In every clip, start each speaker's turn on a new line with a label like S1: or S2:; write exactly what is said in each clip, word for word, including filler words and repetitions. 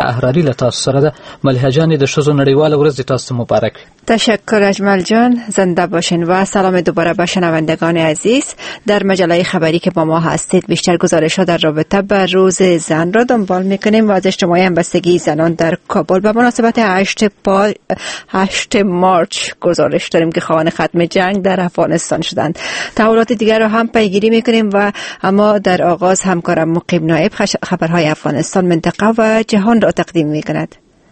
S1: احراري له تاسو سره ده. ملیحه جان د ښځو نړیواله ورځ تاسو مبارک.
S2: تشکر اجمل جان، زنده باشین و سلام دوباره به شنوندگان عزیز. در مجله خبری که با ما هستید بیشتر گزارش‌ها در رابطه با روز زن را دنبال می‌کنیم و از اجتماع همبستگی زنان در کابل به مناسبت هشت پا... هشت مارچ گزارش داریم که خواهان ختم جنگ در افغانستان شدند. تحولات دیگر را هم پیگیری می‌کنیم و اما در آغاز همکارم مقیم نایب خبرهای افغانستان، منطقه و جهان را تقدیم می‌کند.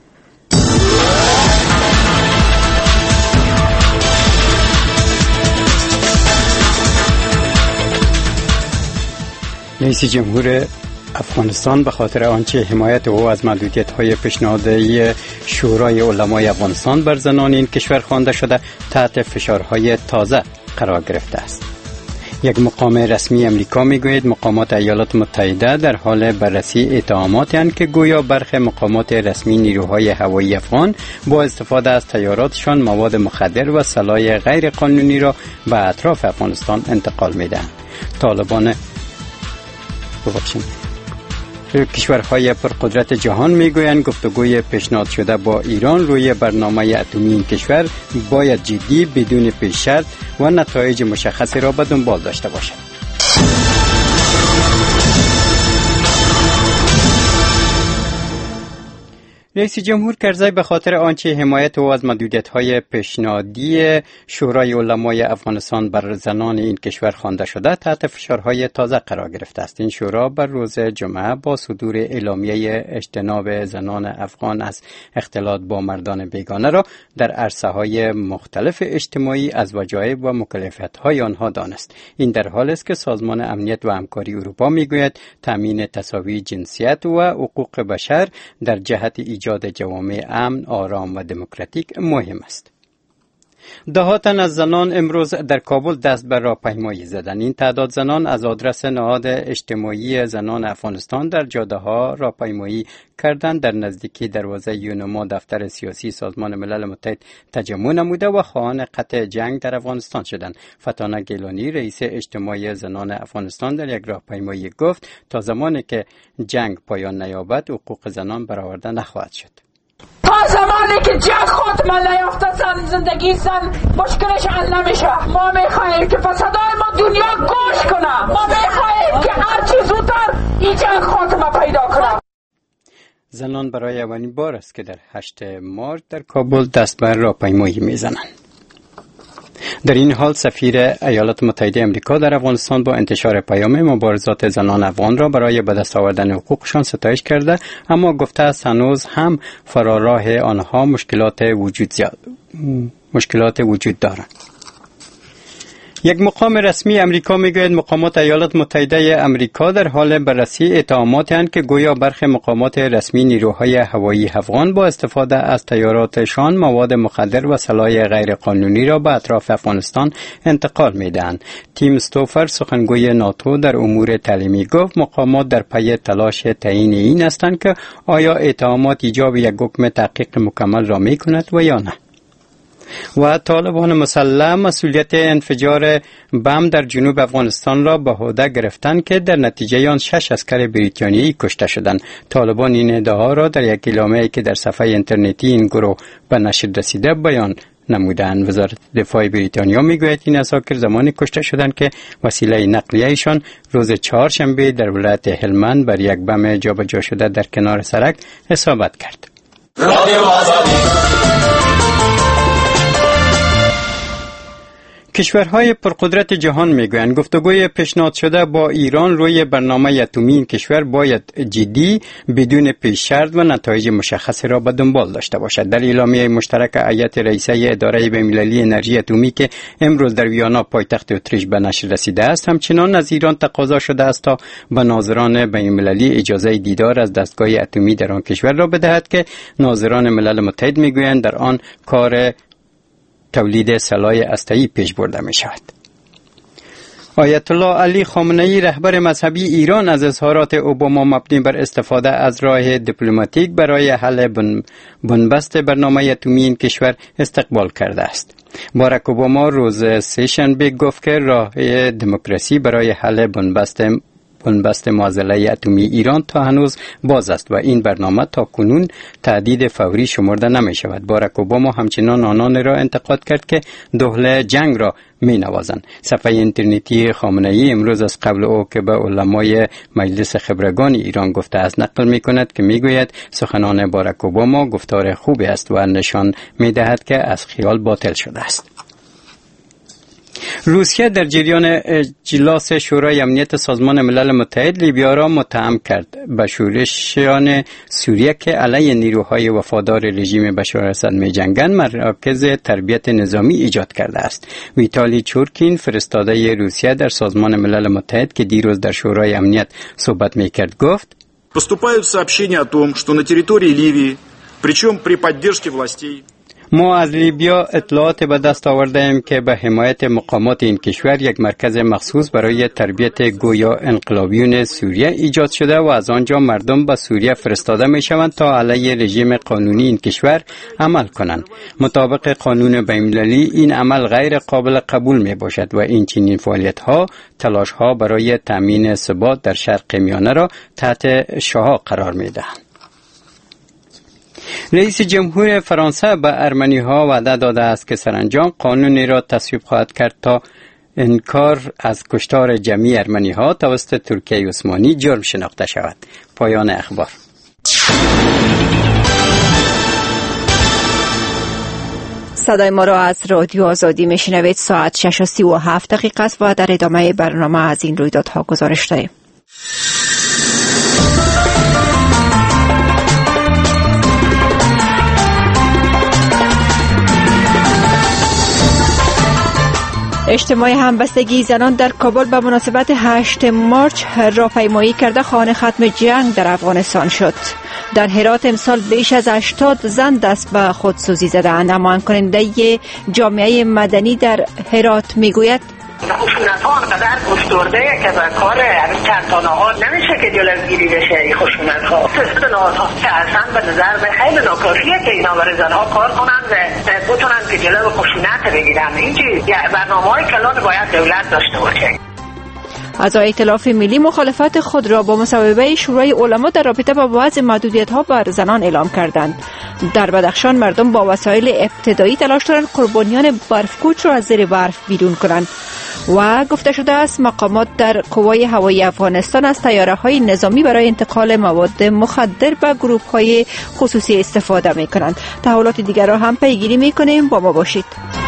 S3: رئیس جمهور افغانستان به خاطر آنچه حمایت او از محدودیت‌های پیشنهادی شورای علمای افغانستان بر زنان این کشور خوانده شده تحت فشارهای تازه قرار گرفته است. یک مقام رسمی امریکا میگوید مقامات ایالات متحده در حال بررسی اتهاماتی اند که گویا برخی مقامات رسمی نیروهای هوایی افغان با استفاده از طیاراتشان مواد مخدر و سلاح غیر قانونی را به اطراف افغانستان انتقال میدهند. طالبان کشورهای پرقدرت جهان میگویند گفتگوی پیشنهاد شده با ایران روی برنامه اتمی این کشور باید جدی، بدون پیش شرط و نتایج مشخصی را به دنبال داشته باشد. رئیس جمهور کرزی به خاطر آنچه حمایت او از محدودیت‌های پیشنهادی شورای علمای افغانستان بر زنان این کشور خوانده شده تحت فشارهای تازه قرار گرفته است. این شورا بر روز جمعه با صدور اعلامیه اجتناب زنان افغان از اختلاط با مردان بیگانه را در عرصه‌های مختلف اجتماعی از وجایب و مکلفیت‌های آنها دانست. این در حالی است که سازمان امنیت و همکاری اروپا میگوید تامین تساوی جنسیت و حقوق بشر در جهت ایجاد جوامع امن، آرام و دموکراتیک مهم است. ده تن از زنان امروز در کابل دست بر راهپیمایی زدند. این تعداد زنان از آدرس نهاد اجتماعی زنان افغانستان در جاده‌ها راهپیمایی کردند. در نزدیکی دروازه یونما دفتر سیاسی سازمان ملل متحد تجمع نموده و خواهان قطع جنگ در افغانستان شدند. فتانه گیلانی رئیس اجتماعی زنان افغانستان در یک راهپیمایی گفت تا زمانی که جنگ پایان نیابد حقوق زنان برآورده نخواهد شد.
S4: تا زمانی که جنگ خاتمه نیافته زن زندگی زن مشکلش حل نمیشه. ما میخواهیم که فسادای ما دنیا گوش کنه. ما میخواهیم که هر چی زودتر این جنگ خاتمه پیدا کنه.
S3: زنان برای اولین بار است که در هشت مارچ در کابل دست بر راهپیمایی میزنند. در این حال سفیر ایالات متحده آمریکا در افغانستان با انتشار پیام مبارزات زنان افغان را برای به دست آوردن حقوقشان ستایش کرده، اما گفته است هنوز هم فراراه آنها مشکلات وجود زیاد مشکلات وجود دارند. یک مقام رسمی امریکا میگوید مقامات ایالات متحده امریکا در حال بررسی اتهاماتی اند که گویا برخی مقامات رسمی نیروهای هوایی افغان با استفاده از طیاراتشان مواد مخدر و سلاح غیر قانونی را به اطراف افغانستان انتقال میدهند. تیم استوفر سخنگوی ناتو در امور تعلیمی گفت مقامات در پی تلاش تعیین این هستند که آیا اتهامات ایجاب یک حکم تحقیق مکمل را میکند و یا نه. و طالبان مسلح مسئولیت انفجار بم در جنوب افغانستان را به عهده گرفتند که در نتیجه آن شش عسکر بریتانیایی کشته شدند. طالبان این ادعا را در یک اعلامیه‌ای که در صفحه اینترنتی این گروه به نشر رسیده بیان نمودند. وزارت دفاع بریتانیا میگوید این عساکر زمانی کشته شدند که وسیله نقلیه‌ایشان روز چهارشنبه در ولایت هلمند بر یک بم جابجا شده در کنار سرک اصابت کرد. کشورهای پرقدرت جهان میگویند گفتگوی پیشنهاد شده با ایران روی برنامه اتمی این کشور باید جدی، بدون پیش شرط و نتایج مشخصی را به دنبال داشته باشد. در اعلامیه مشترک هیئت رئیسه اداره بین‌المللی انرژی اتمی که امروز در ویانا پایتخت اتریش به نشر رسیده است، همچنان از ایران تقاضا شده است تا به ناظران بین‌المللی اجازه دیدار از دستگاه اتمی در آن کشور را بدهد که ناظران ملل متحد میگویند در آن کار تولید سلاح هسته‌ای پیش برده می شود. آیت الله علی خامنه‌ای رهبر مذهبی ایران از اظهارات اوباما مبنی بر استفاده از راه دیپلماتیک برای حل بنبست برنامه اتمی این کشور استقبال کرده است. باراک اوباما روز سه‌شنبه گفت که راه دموکراسی برای حل بنبست بنبست معضله اتمی ایران تا هنوز باز است و این برنامه تا کنون تهدید فوری شمرده نمی شود. باراک اوباما همچنان آنان را انتقاد کرد که دهل جنگ را می نوازند. صفحه اینترنتی خامنه ای امروز از قبل او که به علمای مجلس خبرگان ایران گفته است نقل می کند که می گوید سخنان باراک اوباما گفتار خوبی است و نشان می دهد که از خیال باطل شده است. روسیه در جریان اجلاس شورای امنیت سازمان ملل متحد لیبیا را متهم کرد به شورشیان سوریه که علیه نیروهای وفادار رژیم بشار اسد می جنگند مراکز تربیت نظامی ایجاد کرده است. ویتالی چورکین فرستاده روسیه در سازمان ملل متحد که دیروز در شورای امنیت صحبت می کرد گفت
S5: поступают сообщения о том, что на территории Ливии, причем при поддержке властей
S3: ما از لیبیا اطلاعات به دست آورده ایم که به حمایت مقامات این کشور یک مرکز مخصوص برای تربیت گویا انقلابیون سوریه ایجاد شده و از آنجا مردم به سوریه فرستاده می شوند تا علیه رژیم قانونی این کشور عمل کنند. مطابق قانون بین‌المللی این عمل غیر قابل قبول می باشد و این چنین فعالیت ها تلاش ها برای تامین ثبات در شرق میانه را تحت شعاع قرار می دهند. رئیس جمهور فرانسه به ارمنی ها وعده داده است که سرانجام قانونی را تصویب خواهد کرد تا انکار از کشتار جمعی ارمنی ها توسط ترکیه عثمانی جرم شناخته شود. پایان اخبار.
S2: صدای ما را از رادیو آزادی میشنوید. ساعت شش و سی و هفت دقیقه است و در ادامه برنامه از این رویدادها گزارش داریم. اجتماع همبستگی زنان در کابل به مناسبت هشتم مارچ راهپیمایی کرده خواهان ختم جنگ در افغانستان شد. در هرات امسال بیش از هشتاد زن دست به خودسوزی زدند. اما کننده جامعه مدنی در هرات میگوید
S6: خشونت ها انقدر گسترده که به کار چند تا نهاد نمیشه که جلوگیری بشه. این خشونت ها تعداد نهادها که اصلا به نظر به خیلی ناکافیه که اینا برای زنها کار کنن و بتونن که جلو خشونت بگیرن. این چیز برنامه های کلان باید دولت داشته باشه.
S2: اعضای ائتلاف ملی مخالفت خود را با مصوبه شورای علما در رابطه با وضع محدودیت‌ها بر زنان اعلام کردند. در بدخشان مردم با وسایل ابتدایی تلاش دارند قربانیان برفکوچ را از زیر برف بیرون کنند و گفته شده است مقامات در قوای هوایی افغانستان از طیاره‌های نظامی برای انتقال مواد مخدر به گروه‌های خصوصی استفاده می‌کنند. تحولات دیگر را هم پیگیری می‌کنیم، با ما باشید.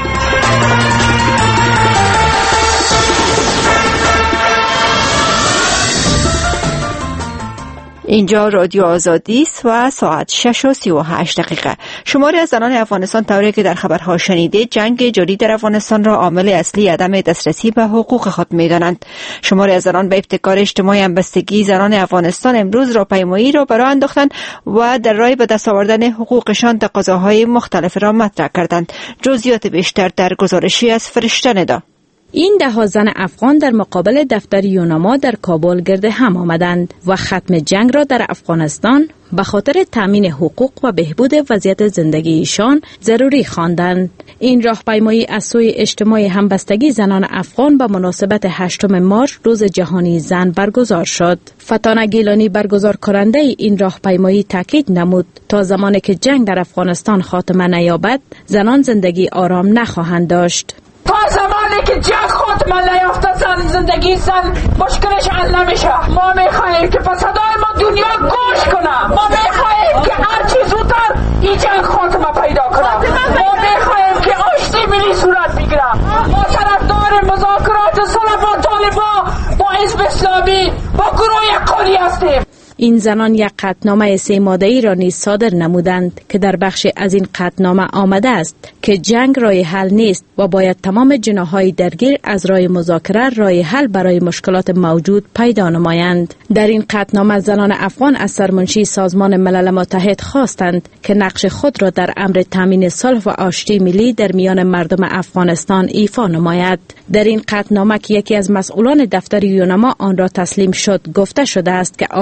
S2: اینجا رادیو آزادی است و ساعت شش و سی و هشت دقیقه. شماری از زنان افغانستان طوری که در خبرها شنیده جنگ جاری در افغانستان را عامل اصلی عدم دسترسی به حقوق خود می‌دانند. شماری از زنان به ابتکار اجتماع همبستگی زنان افغانستان امروز راهپیمایی را برای انداختند و در راه به دست آوردن حقوقشان تقاضاهای مختلف را مطرح کردند. جزئیات بیشتر در گزارشی از فرشته ندا.
S7: این ده ها زن افغان در مقابل دفتر یوناما در کابل گرد هم آمدند و ختم جنگ را در افغانستان به خاطر تامین حقوق و بهبود وضعیت زندگی ایشان ضروری خواندند. این راهپیمایی از سوی اجتماع همبستگی زنان افغان به مناسبت هشتم مارچ روز جهانی زن برگزار شد. فتانه گیلانی برگزار کننده این راهپیمایی تاکید نمود تا زمانی که جنگ در افغانستان خاتمه نیابد زنان زندگی آرام نخواهند داشت.
S4: تا زمانی که جنگ خاتمه نیافته زن زندگی زن مشکلش حل نمیشه. ما میخواهیم که پس صدای ما دنیا گوش کنه. ما میخواهیم که هر چی زودتر این جنگ خاتمه پیدا کنه. ما میخواهیم که آشتی ملی صورت بگیره. ما طرفدار مذاکرات صلح با طالبان، با حزب اسلامی، با گروه قالی هستیم.
S7: این زنان یک قطعنامه سه ماده‌ای را نیز صادر نمودند که در بخش از این قطعنامه آمده است که جنگ راه حل نیست و باید تمام جناح‌های درگیر از راه مذاکره راه حل برای مشکلات موجود پیدا نمایند. در این قطعنامه زنان افغان از سرمنشی سازمان ملل متحد خواستند که نقش خود را در امر تامین صلح و آشتی ملی در میان مردم افغانستان ایفا نماید. در این قطعنامه که یکی از مسئولان دفتر یوناما آن را تسلیم شد گفته شده است که عامل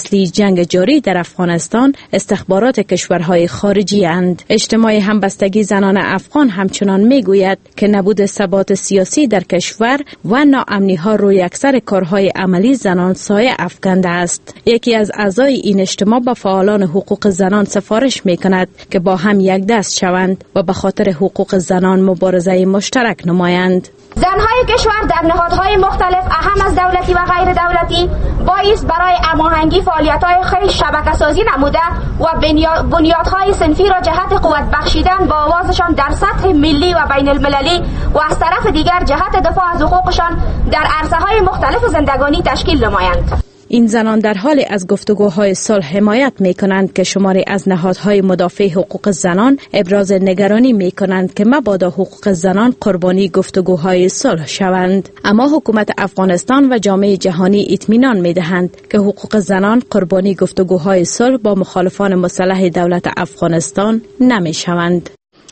S7: اصلی جنگ جاری در افغانستان استخبارات کشورهای خارجی اند. اجتماع همبستگی زنان افغان همچنان میگوید که نبود ثبات سیاسی در کشور و ناامنی ها روی اکثر کارهای عملی زنان سایه افکنده است. یکی از اعضای این اجتماع با فعالان حقوق زنان سفارش می کند که با هم یک دست شوند و به خاطر حقوق زنان مبارزه مشترک نمایند.
S8: زنهای کشور در نهادهای مختلف اهم از دولتی و غیر دولتی بایست برای هماهنگی فعالیت‌های خود شبکه سازی نموده و بنیادهای صنفی را جهت قوت بخشیدن با آوازشان در سطح ملی و بین المللی و از طرف دیگر جهت دفاع از حقوقشان در عرصه‌های مختلف زندگانی تشکیل نمایند.
S7: این زنان در حال از گفتگوهای صلح حمایت می کنند که شماری از نهادهای مدافع حقوق زنان ابراز نگرانی می کنند که مبادا حقوق زنان قربانی گفتگوهای صلح شوند. اما حکومت افغانستان و جامعه جهانی اطمینان می دهند که حقوق زنان قربانی گفتگوهای صلح با مخالفان مسلح دولت افغانستان نمی شوند.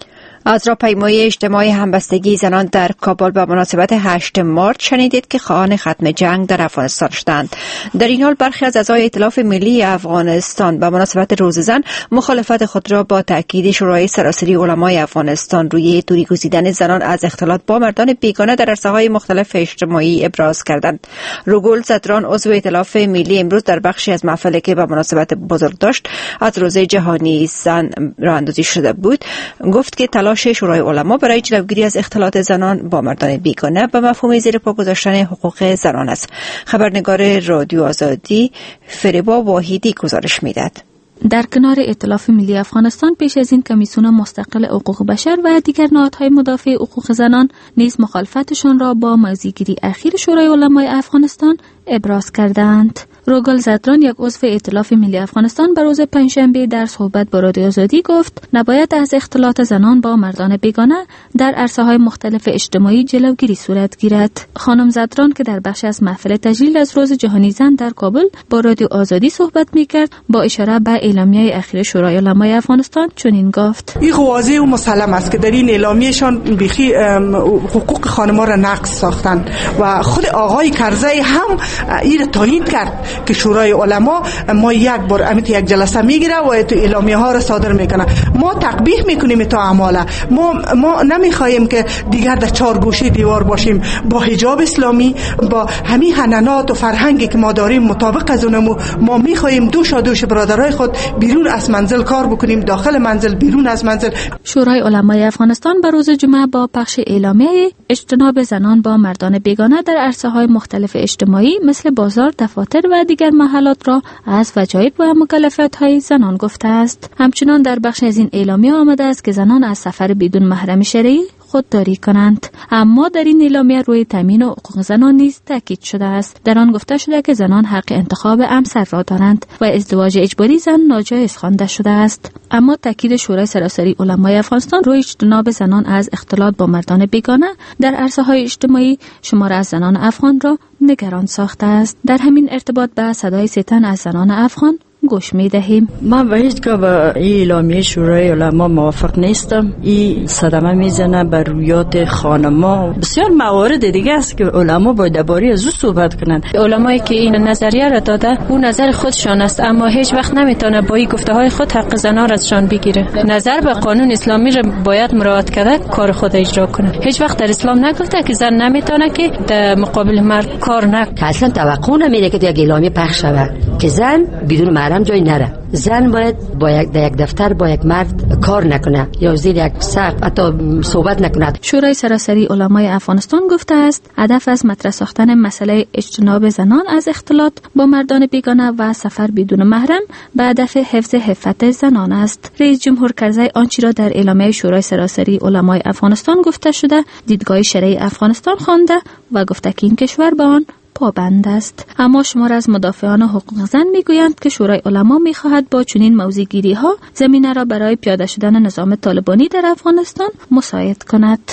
S2: از راهپیمایی اجتماع همبستگی زنان در کابل به مناسبت هشتم مارچ شنیدید که خواهان ختم جنگ در افغانستان شدند. در این حال برخی از اعضای ائتلاف ملی افغانستان به مناسبت روز زن مخالفت خود را با تاکید شورای سراسری علمای افغانستان روی دوری گزیدن زنان از اختلاط با مردان بیگانه در عرصه‌های مختلف اجتماعی ابراز کردند. روگل زدران عضو ائتلاف ملی امروز در بخشی از محفلی که به مناسبت بزرگ داشت از روز جهانی زن راه اندازی شده بود گفت که تلاش شورای علما برای جلوگیری از اختلاط زنان با مردان بیگانه به مفهوم زیر پا گذاشتن حقوق زنان است. خبرنگار رادیو آزادی فریبا واحدی گزارش میداد.
S9: در کنار ائتلاف ملی افغانستان پیش از این کمیسیون مستقل حقوق بشر و دیگر نهادهای مدافع حقوق زنان نیز مخالفتشان را با موضع‌گیری اخیر شورای علمای افغانستان ابراز کردند. روگل زدران یک عضو ائتلاف ملی افغانستان به روز پنجشنبه در صحبت با رادیو آزادی گفت نباید از اختلاط زنان با مردان بیگانه در عرصه‌های مختلف اجتماعی جلوگیری صورت گیرد. خانم زدران که در بخش از محفل تجلیل از روز جهانی زن در کابل با رادیو آزادی صحبت می‌کرد با اشاره به اعلامیه اخیر شورای علمای افغانستان چنین گفت:
S10: این واضح و مسلم است که در این اعلامیه‌شان بیخی حقوق خانم‌ها را نقض ساختن و خود آقای کرزی هم این تایید کرد که شورای علما ما یک بار امیت یک جلسه میگیره و تو اعلامیه ها را صادر میکنه. ما تقبیح میکنیم تو اعماله. ما ما نمیخوایم که دیگر در چهار گوشه دیوار باشیم. با حجاب اسلامی، با همین حنانات و فرهنگی که ما داریم مطابق از اونمو ما میخوایم دوش دوش برادرای خود بیرون از منزل کار بکنیم، داخل منزل، بیرون از منزل.
S9: شورای علمای افغانستان به روز جمعه با پخش اعلامیه اجتناب زنان با مردان بیگانه در عرصه‌های مختلف اجتماعی مثل بازار، دفاتر و دیگر محلات را از وجایب و مکلفیت‌های زنان گفته است. همچنان در بخش از این اعلامیه آمده است که زنان از سفر بدون محرم شرعی خودداری کنند. اما در این اعلامیه روی تامین حقوق زنان نیز تاکید شده است. در آن گفته شده که زنان حق انتخاب همسر را دارند و ازدواج اجباری زن ناجایز خوانده شده است. اما تاکید شورای سراسری علمای افغانستان روی اجتناب زنان از اختلاط با مردان بیگانه در عرصه‌های اجتماعی شمار از زنان افغان را نگران ساخته است. در همین ارتباط به صدای ستن از زنان افغان گوش می دهیم.
S11: من به هیچ که با این اعلامیه شورای علما موافق نیستم. این صدمه میزنه بر رویات خانما. بسیار موارد دیگه است که علما باید درباره از او صحبت کنند.
S12: علمایی که این نظریه را داده او نظر خودشان است، اما هیچ وقت نمیتونه با این گفته های خود حق زنان را ازشان بگیره. نظر به قانون اسلامی را باید مراعات کرده، کار خود اجرا کنه. هیچ وقت در اسلام نگفته که زن نمیتونه که در مقابل مرد کار نکنه.
S13: اصلا توقع نمیره که یک اعلامیه پخش شود که زن بدون محرم جای نره. زن باید با یک در یک دفتر با یک مرد کار نکنه یا زیر یک سقف حتی صحبت نکنه.
S9: شورای سراسری علمای افغانستان گفته است هدف از مطرح ساختن مسئله اجتناب زنان از اختلاط با مردان بیگانه و سفر بدون محرم به هدف حفظ عفت زنان است. رئیس جمهور کرزی آنچه را در اعلامیه شورای سراسری علمای افغانستان گفته شده دیدگاه شرعی افغانستان خوانده و گفته که این کشور به آن پابند است. اما شمار از مدافعان حقوق زن میگویند که شورای علما میخواهد با چنین موضع‌گیری ها زمینه را برای پیاده شدن نظام طالبانی در افغانستان مساعد کند.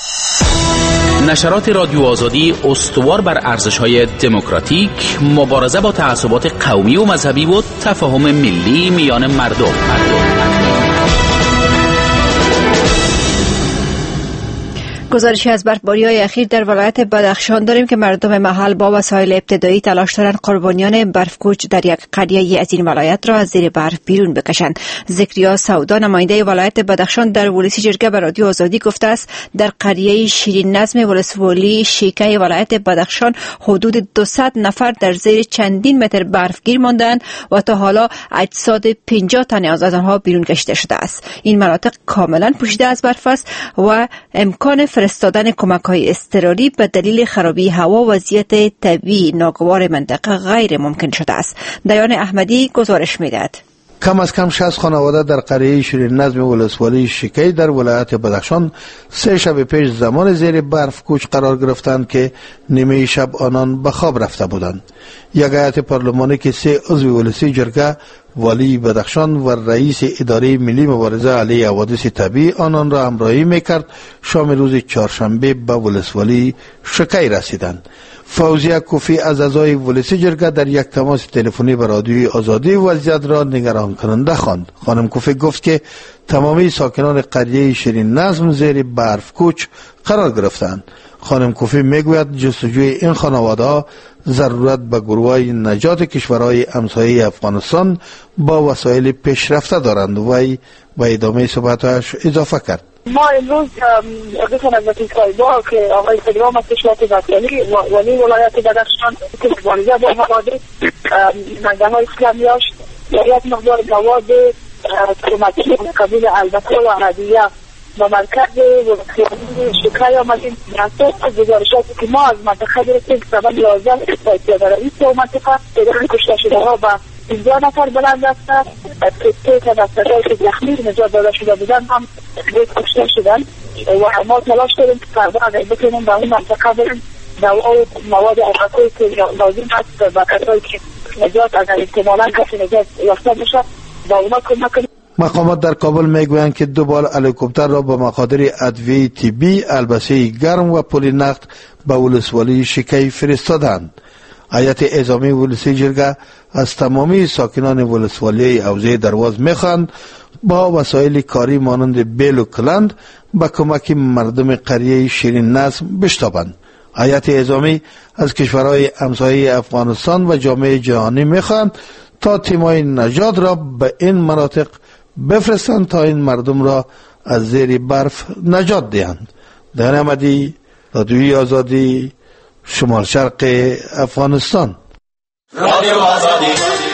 S14: نشرات رادیو آزادی استوار بر ارزش‌های دموکراتیک، مبارزه با تعصبات قومی و مذهبی و تفاهم ملی میان مردم.
S2: گزارشی از برفباری‌های اخیر در ولایت بدخشان داریم که مردم محل با وسایل ابتدایی تلاش دارند قربانیان برفکوچ در یک قریه از این ولایت را از زیر برف بیرون بکشند. ذکریا سودا نماینده ولایت بدخشان در ولسی جرگه به رادیو آزادی گفته است در قریه شیرین نظم ولسوالی شیکه ولایت بدخشان حدود دویست نفر در زیر چندین متر برفگیر ماندند و تا حالا اجساد پنجاه تن از آنها بیرون کشیده شده است. این مناطق کاملا پوشیده از برف است و امکان فرستادن کمک‌های اضطراری به دلیل خرابی هوا و وضعیت طبیعی ناگوار منطقه غیر ممکن شده است. دیان احمدی گزارش می‌دهد.
S15: کم از کم شصت خانواده در قریه شیرین نظم ولسوالی شیکی در ولایت بدخشان سه شب پیش زمان زیر برف کوچ قرار گرفتند که نیمه شب آنان به خواب رفته بودند. یک هیئت پارلمانی که سه عضو ولسی جرگه، والی بدخشان و رئیس اداره ملی مبارزه علیه حوادث طبیعی آنان را همراهی میکرد شام روز چهارشنبه به ولسوالی شیکی رسیدند. فوزیه کوفی از اعضای ولسی جرگه در یک تماس تلفنی به رادیوی آزادی وضعیت را نگران کننده خواند. خانم کوفی گفت که تمامی ساکنان قریه شیرین نظم زیر برف کوچ قرار گرفتند. خانم کوفی میگوید جستجوی این خانواده ها ضرورت به گروه‌های نجات کشورهای همسایه افغانستان با وسایل پیشرفته دارند. وی به ادامه صحبتش اضافه کرد:
S6: ما امروز بسان از وکیل سایبا که آقای پدرام از کشورات وکیلی ولی ولایت بدخشان که مبارزه با حوادث نگه های اسلامیاش یک مقدار مواد کمکی قبیل البته و عربیه و مرکز ولسوالی شیکی آمدیم. از گزارشاتی که ما از منطقه گرفتیم که سبب لازم پیاده رئیس منطقه تعداد کشته شده ها به پنجاه نفر بلند است که که دستگاهی که زخمی نجات داده شده بودن هم کشته شدن و ما تلاش داریم که فردا اگر بکنیم به اون منطقه بریم دوا و مواد اوقاتی که لازم هست و کسایی که نجات اگر احتمالا کسی نجات یافته بشه با اونا کمک کنیم.
S15: مقامات در کابل میگویند که دو بار هلیکوپتر را با مخادر ادویه طبی، البسه گرم و پول نقد به ولسوالی شیکی فرستادند. هیئت اعزامی ولسی جرگه از تمامی ساکنان ولسوالی حوزه درواز میخواهند با وسایل کاری مانند بیل و کلند به کمک مردم قریه شیرین نظم بشتابند. هیئت اعزامی از کشورهای همسایه افغانستان و جامعه جهانی میخواهند تا تیم‌های نجات را به این مناطق بفرستند تا این مردم را از زیر برف نجات دهند. دیان احمدی، رادیوی آزادی، شمال شرق افغانستان.
S2: رادیو آزادی.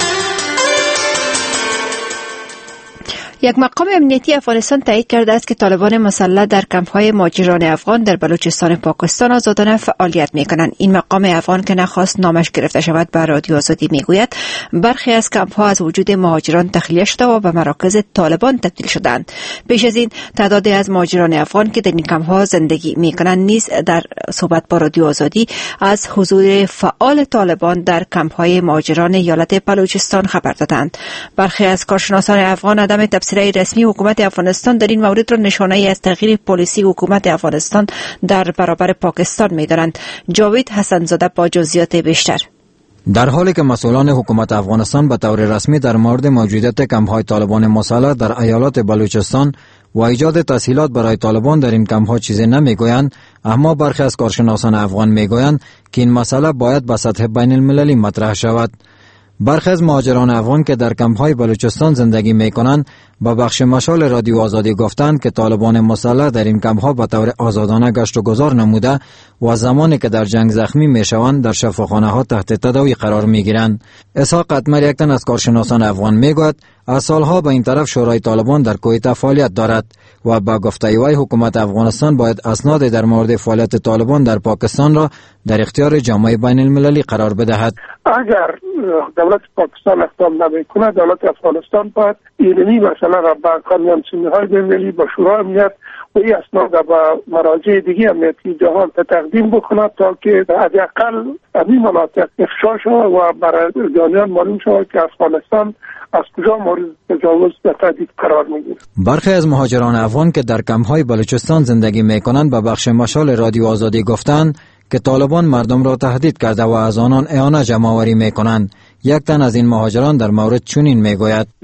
S2: یک مقام امنیتی افغانستان تایید کرده است که طالبان مسلح در کمپ‌های مهاجران افغان در بلوچستان پاکستان آزادانه فعالیت می‌کنند. این مقام افغان که نخواست نامش گرفته شود به رادیو آزادی میگوید برخی از کمپ‌ها از وجود مهاجران تخلیه شده و به مراکز طالبان تبدیل شدند. پیش از این تعدادی از مهاجران افغان که در این کمپ‌ها زندگی می‌کنند نیز در صحبت با رادیو آزادی از حضور فعال طالبان در کمپ‌های مهاجران ایالت بلوچستان خبر دادند. برخی از کارشناسان افغان عدم تبصره رسمی حکومت افغانستان در این مورد را نشانه‌ای از تغییر پلیسی حکومت افغانستان در برابر پاکستان می‌دانند. جاوید حسن‌زاده با جزئیات بیشتر.
S16: در حالی که مسئولان حکومت افغانستان به طور رسمی در مورد موجودیت کمپ‌های طالبان مسلح در ایالات بلوچستان و ایجاد تسهیلات برای طالبان در این کمپ‌ها چیزی نمیگویند، اما برخی از کارشناسان افغان میگویند که این مسئله باید به سطح بین المللی مطرح شود. برخی از مهاجران افغان که در کمپ‌های بلوچستان زندگی می‌کنند با بخش مشال رادیو آزادی گفتند که طالبان مسلح در این کمپ‌ها به طور آزادانه گشت و گذار نموده و زمانی که در جنگ زخمی میشوند در شفاخانه‌ها تحت تداوی قرار می‌گیرند. اسحاق قطمر یک تن از کارشناسان افغان میگوید از سالها به این طرف شورای طالبان در کویت فعالیت دارد و با گفته وی حکومت افغانستان باید اسناد در مورد فعالیت طالبان در پاکستان را در اختیار جامعه بین المللی قرار بدهد.
S17: اگر دولت پاکستان اقدام نمیکنه دولت افغانستان باید اینمی مسئله را به قانون همسنهای بین المللی با شورای امنیت و این اسناد را به مراجع دیگه امنیتی جهان تقدیم بکنه تا که حداقل این مناطق افشا شود و برای جانیان معلوم شود که افغانستان از کجا مورد تجاوز و تهدید قرار میگیره.
S16: برخی از مهاجران افغان که در کمپ‌های بلوچستان زندگی میکنند به بخش مشال رادیو آزادی گفتند که طالبان مردم را تهدید کرده و از آنان اعانه جمع‌آوری میکنند. یک تن از این مهاجران در مورد چنین میگوید:
S18: اول خود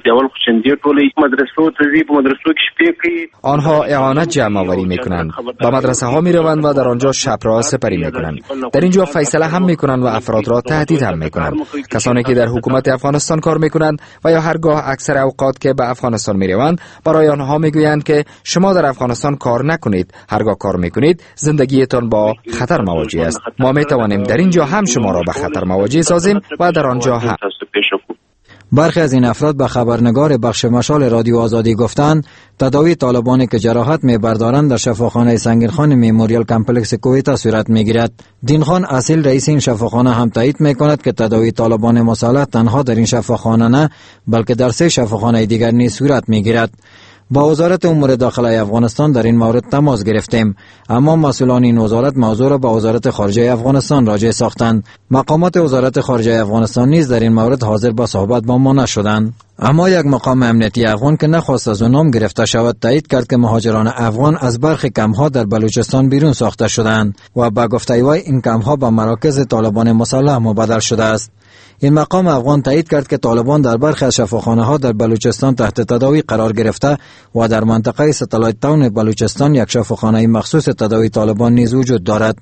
S18: چندی ټولې مدرسو ته ځي په مدرسو کې شپې کوي.
S19: آنها اعانت جمع آوری میکنند، به مدرسه ها میروند و در آنجا شب را سپری میکنند. در اینجا فیصله هم میکنند و افراد را تهدید هم میکنند. کسانی که در حکومت افغانستان کار میکنند و یا هرگاه اکثر اوقات که به افغانستان میروند برای آنها میگویند که شما در افغانستان کار نکنید، هرگاه کار میکنید زندگیتان با خطر مواجه است. ما میتوانیم در اینجا هم شما را به خطر مواجه سازیم و در آنجا هم.
S16: برخی از این افراد به خبرنگار بخش مشال رادیو آزادی گفتند تداوی طالبانی که جراحت میبردارند در شفاخانه سنگینخان میموریال کمپلکس کویتا صورت میگیرد. دینخان اصیل رئیس این شفاخانه هم تایید میکند که تداوی طالبان مسلح تنها در این شفاخانه نه بلکه در سه شفاخانه دیگر نیز صورت میگیرد. با وزارت امور داخله افغانستان در این مورد تماس گرفتیم، اما مسئولان این وزارت موضوع را به وزارت خارجه افغانستان راجع ساختند. مقامات وزارت خارجه افغانستان نیز در این مورد حاضر به صحبت با ما نشدند. اما یک مقام امنیتی افغان که نخواست از او نام گرفته شود تایید کرد که مهاجران افغان از برخی کمپ‌ها در بلوچستان بیرون ساخته شدند و با گفته وی این کمپ‌ها به مراکز طالبان مسلح مبدل شده است. این مقام افغان تایید کرد که طالبان در برخی از شفاخانه‌ها در بلوچستان تحت تداوی قرار گرفته و در منطقه ستالایت تاون بلوچستان یک شفاخانه مخصوص تداوی طالبان نیز وجود دارد.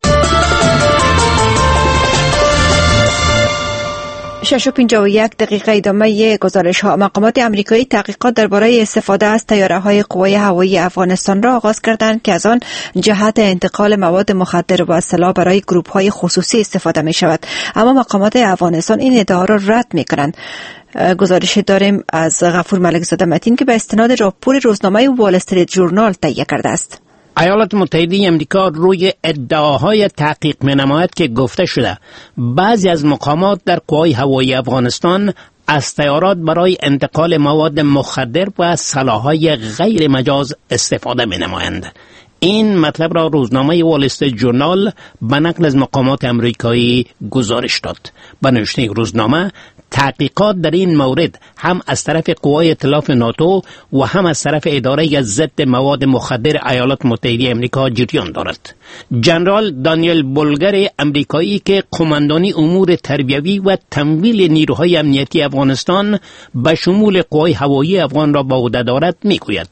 S2: شش و پنجاه و یک دقیقه ادامه گزارش ها. مقامات آمریکایی تحقیقات درباره استفاده از طیاره های قوای هوایی افغانستان را آغاز کردند که از آن جهت انتقال مواد مخدر و سلاح برای گروپ های خصوصی استفاده می شود. اما مقامات افغانستان این ادعا را رد می کنند. گزارش داریم از غفور ملکزاده متین که به استناد راپور روزنامه وال استریت ژورنال تهیه کرده است.
S20: ایالات متحده امریکا روی ادعاهای تحقیق می‌نماید که گفته شده بعضی از مقامات در قوای هوایی افغانستان از طیارات برای انتقال مواد مخدر و سلاح‌های غیر مجاز استفاده می‌نمایند. این مطلب را روزنامه وال استریت ژورنال به نقل از مقامات امریکایی گزارش داد. به نوشته روزنامه تحقیقات در این مورد هم از طرف قوای ائتلاف ناتو و هم از طرف اداره ضد مواد مخدر ایالات متحده امریکا جریان دارد. جنرال دانیل بولگر امریکایی که قماندانی امور تربیوی و تمویل نیروهای امنیتی افغانستان به شمول قوای هوایی افغان را به عهده دارد میگوید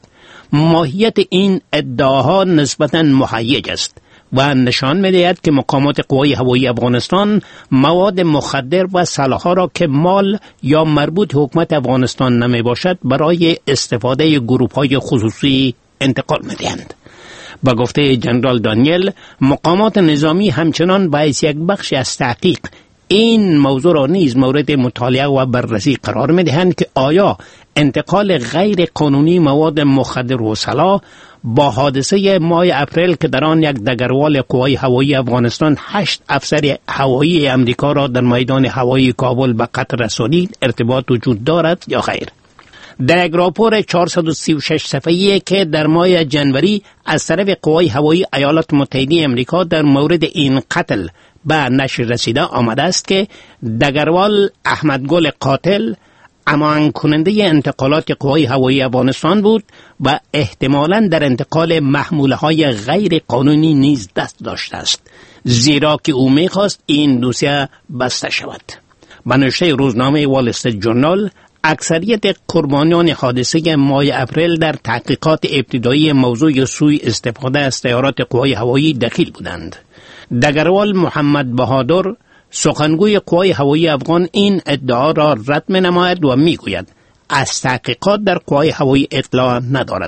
S20: ماهیت این ادعاها نسبتاً محیج است و نشان می‌دهد که مقامات قوای هوایی افغانستان مواد مخدر و سلاح‌ها را که مال یا مربوط حکومت افغانستان نمی باشد برای استفاده گروه‌های خصوصی انتقال می‌دهند. با گفته جنرال دانیل، مقامات نظامی همچنان باعث یک بخش از تحقیق این موضوع را نیز مورد مطالعه و بررسی قرار می‌دهند که آیا انتقال غیر قانونی مواد مخدر و سلاح با حادثه ماه اپریل که در آن یک دگروال قوای هوایی افغانستان هشت افسر هوایی امریکا را در میدان هوایی کابل به قتل رسانید ارتباط وجود دارد یا خیر. در یک راپور چهارصد و سی و شش صفحه‌ای که در ماه جنوری از طرف قوای هوایی ایالات متحده امریکا در مورد این قتل به نشر رسیده آمده است که دگروال احمدگل قاتل امان کننده انتقالات قوای هوایی افغانستان بود و احتمالاً در انتقال محموله های غیر قانونی نیز دست داشته است، زیرا که او می‌خواست این دوسیه بسته شود. به نوشته روزنامه وال استریت ژورنال، اکثریت قربانیان حادثه ماه اپریل در تحقیقات ابتدایی موضوع سوء استفاده از طیارات قوای هوایی دخیل بودند. دگروال محمد بهادر سخنگوی قوای هوایی افغان این ادعا را رد می‌نماید و می‌گوید از تحقیقات در قوای هوایی اطلاع ندارد.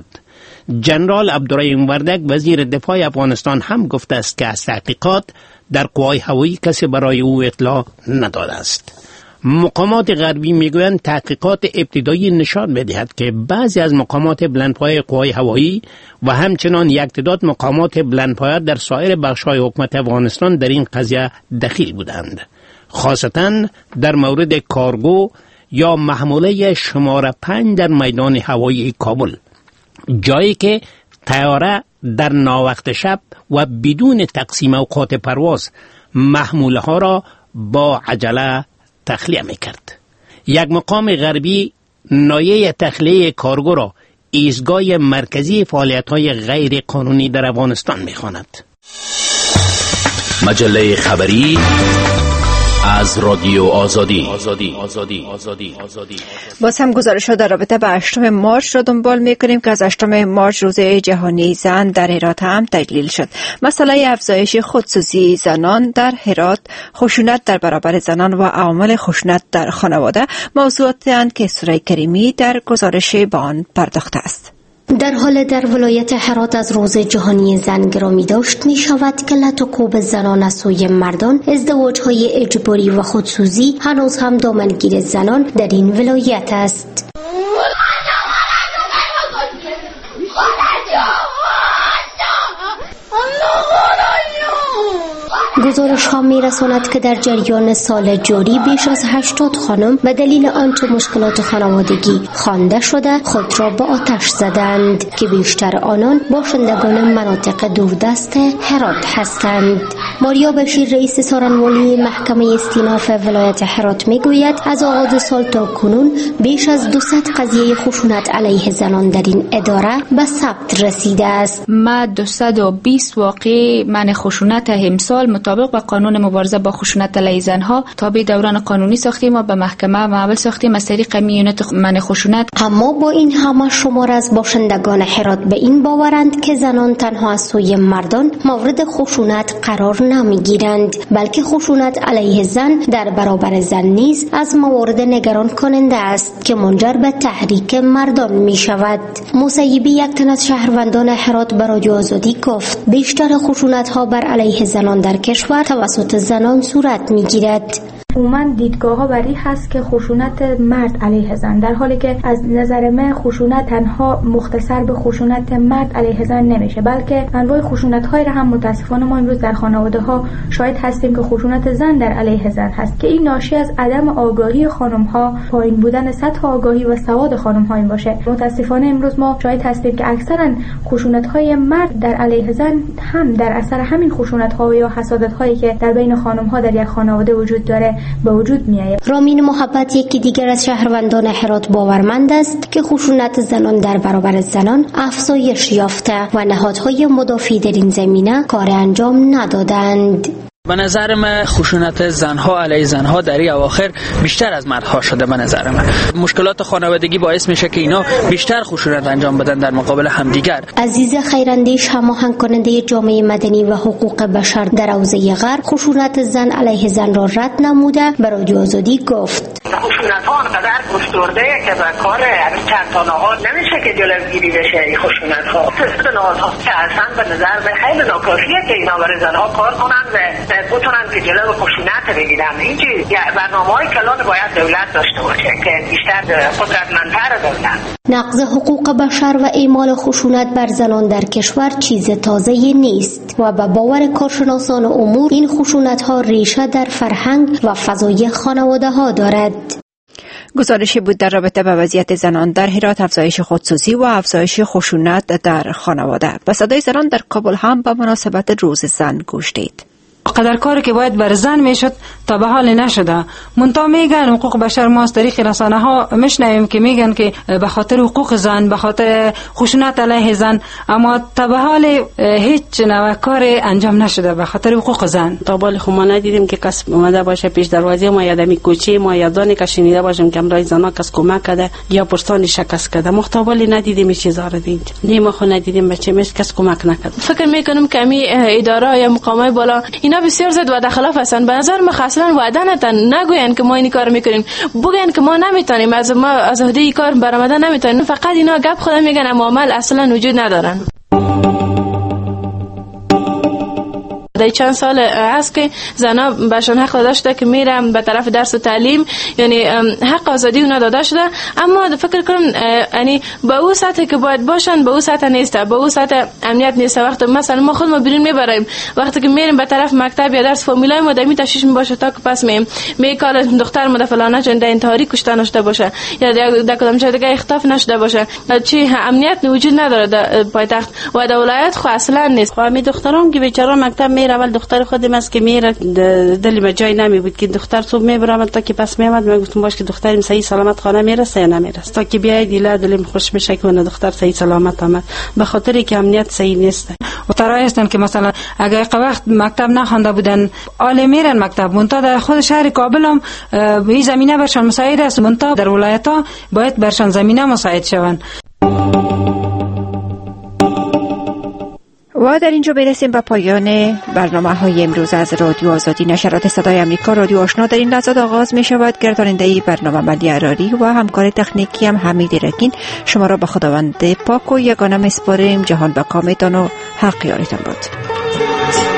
S20: جنرال عبدالرحیم وردک وزیر دفاع افغانستان هم گفته است که از تحقیقات در قوای هوایی کسی برای او اطلاع نداده است. مقامات غربی میگویند تحقیقات ابتدایی نشان می‌دهد که بعضی از مقامات بلندپایه قوای هوایی و همچنان یک تعداد مقامات بلندپایه در سایر بخش‌های حکومت افغانستان در این قضیه دخیل بودند، خاصتاً در مورد کارگو یا محموله شماره پنج در میدان هوایی کابل، جایی که طیاره در ناوقت شب و بدون تقسیم اوقات پرواز محموله ها را با عجله تخلیه میکرد. یک مقام غربی نایه تخلیه کارگو را ایستگاه مرکزی فعالیت‌های غیر قانونی در افغانستان می‌خواند.
S14: مجله خبری از رادیو آزادی. آزادی آزادی آزادی آزادی.
S2: باز هم گزارش ها در رابطه با هشتم مارچ را دنبال میکنیم که از هشتم مارچ روز جهانی زن در هرات هم تجلیل شد. مسئله افزایش خودسوزی زنان در هرات، خشونت در برابر زنان و عوامل خشونت در خانواده موضوعاتی اند که سرای کریمی در گزارش با آن پرداخته است.
S21: در حال در ولایت هرات از روز جهانی زن گرامی داشت می شود که لطکوب زنان از سوی مردان، ازدواج‌های اجباری و خودسوزی هنوز هم دامنگیر زنان در این ولایت است. گزارش ها می رساند که در جریان سال جاری بیش از هشتاد خانم به دلیل آنچه مشکلات خانوادگی خوانده شده خود را به آتش زدند که بیشتر آنان باشندگان مناطق دوردست هرات هستند. ماریا بشیر رئیس سارنوالی محکمه استیناف ولایت هرات می گوید از آغاز سال تا کنون بیش از دویست قضیه خشونت علیه زنان در این اداره به ثبت رسیده است.
S9: ما دویست و بیست واقعه منع خشونت امسال مطابق با قانون مبارزه با خشونت علیه زنها تابع دوران قانونی ساختیم و به محکمه معول ساختیم از طریق میونت منع خشونت.
S21: اما با این همه شمار از باشندگان هرات به این باورند که زنان تنها از سوی مردان مورد خشونت قرار نمیگیرند، بلکه خشونت علیه زن در برابر زن نیز از موارد نگران کننده است که منجر به تحریک مردان می شود. مصیبی یک تن از شهروندان هرات به رادیو آزادی گفت بیشتر خشونت ها بر علیه زنان در کشور توسط زنان صورت میگیرد.
S22: عموما دیدگاه ها بر این هست که خشونت مرد علیه زن، در حالی که از نظر من خشونت تنها مختصر به خشونت مرد علیه زن نمیشه، بلکه انواع خشونت های را هم متاسفانه ما امروز در خانواده ها شاهد هستیم که خشونت زن در علیه زن هست که این ناشی از عدم آگاهی خانم ها، پایین بودن سطح آگاهی و سواد خانم ها این باشه. متاسفانه امروز ما شاهد هستیم که اکثرا خشونت های مرد در علیه زن هم در اثر همین خشونت ها یا حسادت هایی که در بین خانم ها در یک خانواده وجود داره به وجود میآید.
S21: رامین محبت یکی دیگر از شهروندان هرات باورمند است که خشونت زنان در برابر زنان افزایش یافته و نهادهای مدافع در این زمینه کار انجام ندادند.
S1: به نظر من خشونت زنها علیه زنها در این اواخر بیشتر از مردها شده. به نظر من مشکلات خانوادگی باعث میشه که اینا بیشتر خشونت انجام بدن در مقابل همدیگر.
S21: عزیز خیراندیش هماهنگ کننده جامعه مدنی و حقوق بشر در حوزه غرب خشونت زن علیه زن را رد نموده به رادیو آزادی گفت
S6: خشونت ها انقدر گسترده که به کار چند تا نهاد نمیشه که جلوگیری بشه. این خشونت ها تعداد نهادها که اصلا به نظر به خیلی ناکافیه که اینا برای زنها کار کنن و بتونن که جلو خشونت بگیرن. این چیز برنامه‌های کلان باید دولت داشته باشه که بیشتر قدرتمندتر دولت.
S21: نقض حقوق بشر و اعمال خشونت بر زنان در کشور چیز تازه نیست و به باور کارشناسان امور این خشونت ها ریشه در فرهنگ و فضای خانواده ها دارد.
S2: گزارشی بود در رابطه با وضعیت زنان در هرات، افزایش خودسوزی و افزایش خشونت در خانواده. به صدای زنان در کابل هم به مناسبت روز زن گوش دید.
S23: قدر کاری که باید بر زن میشد تا به حال نشده. منتها میگن حقوق بشر ما از طریق رسانه ها میشنویم که میگن که به خاطر حقوق زن، به خاطر خشونت علیه زن، اما تا به حال هیچ نوع کار انجام نشده به خاطر حقوق زن.
S11: تا بالا خو ما ندیدیم که کس اومده باشه پیش دروازه ما یا دمی کوچه ما یا دانی که شنیده باشیم که امرای زنا کس کمک کرده یا پرستانی شکست کرده. ما تا بالا ندیدیم این چیزا رو دید. نه ما خو ندیدیم بچه میش کس کمک نکرد.
S12: فکر میکنم که می اداره یا مقامات بالا اینا بسیار زیاد وعده خلاف هستن. به نظر من اصلا وعده نتن نگوین که ما این کارو میکنیم، بگن که ما نمیتونیم، از ما از عهده این کار برآمدن نمیتونیم. فقط اینا گپ خودم میگن اما عمل اصلا وجود ندارن. در چند سال هست که زنا بهشون حق داده شده که میرن به طرف درس و تعلیم، یعنی حق آزادی اونا داده شده، اما فکر کنم یعنی با اون سطحی که باید باشن به اون سطح نیست، با اون سطح امنیت نیست. وقت مثلا ما خود ما بیرون میبریم، وقتی که میریم به طرف مکتب یا درس فامیلای ما دمی تشویش میباشه تا که پس می می کال دختر ما فلانه چون در انتحاری کشته نشده باشه یا در کدام جای دیگه اختلاف نشده باشه. چی امنیت وجود نداره در پایتخت و در ولایت خو اصلا نیست.
S11: خو می دخترام که بیچاره مکتب می خیر اول دختر خودم است که میره دل ما جای نمی بود که دختر صبح میبرم تا که پس میامد من گفتم باش که دخترم صحیح سلامت خانه میرسه یا نمیرسه تا که بیاید دیلا دلم خوش میشه که اون دختر صحیح سلامت آمد به خاطر که امنیت صحیح نیست.
S23: و ترای هستن که مثلا اگر یک وقت مکتب نخوانده بودن عالی میرن مکتب منتها در خود شهر کابل هم این زمینه برشان مساعد است منتها در ولایت ها باید برشان زمینه مساعد شوند.
S2: و در اینجا برسیم به پایان برنامه های امروز از رادیو آزادی. نشرات صدای امریکا رادیو آشنا در این لحظات آغاز می شود. گرداننده برنامه ملی عراری و همکار تکنیکی هم حمید رکین. شما را به خداوند پاک و یگانه میسپاریم. جهان به کامتان و حق یارتان باد.